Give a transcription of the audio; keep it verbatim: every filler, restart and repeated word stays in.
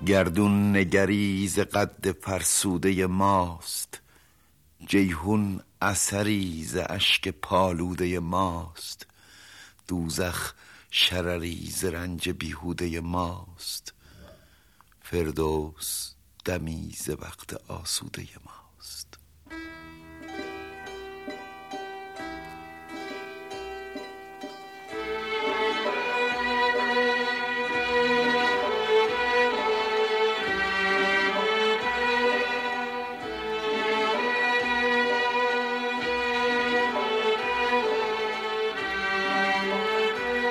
گردون نگری ز قد فرسوده ماست، جیحون اثری ز اشک پالوده ماست. دوزخ شرری ز رنج بیهوده ماست، فردوس دمی ز وقت آسوده ماست.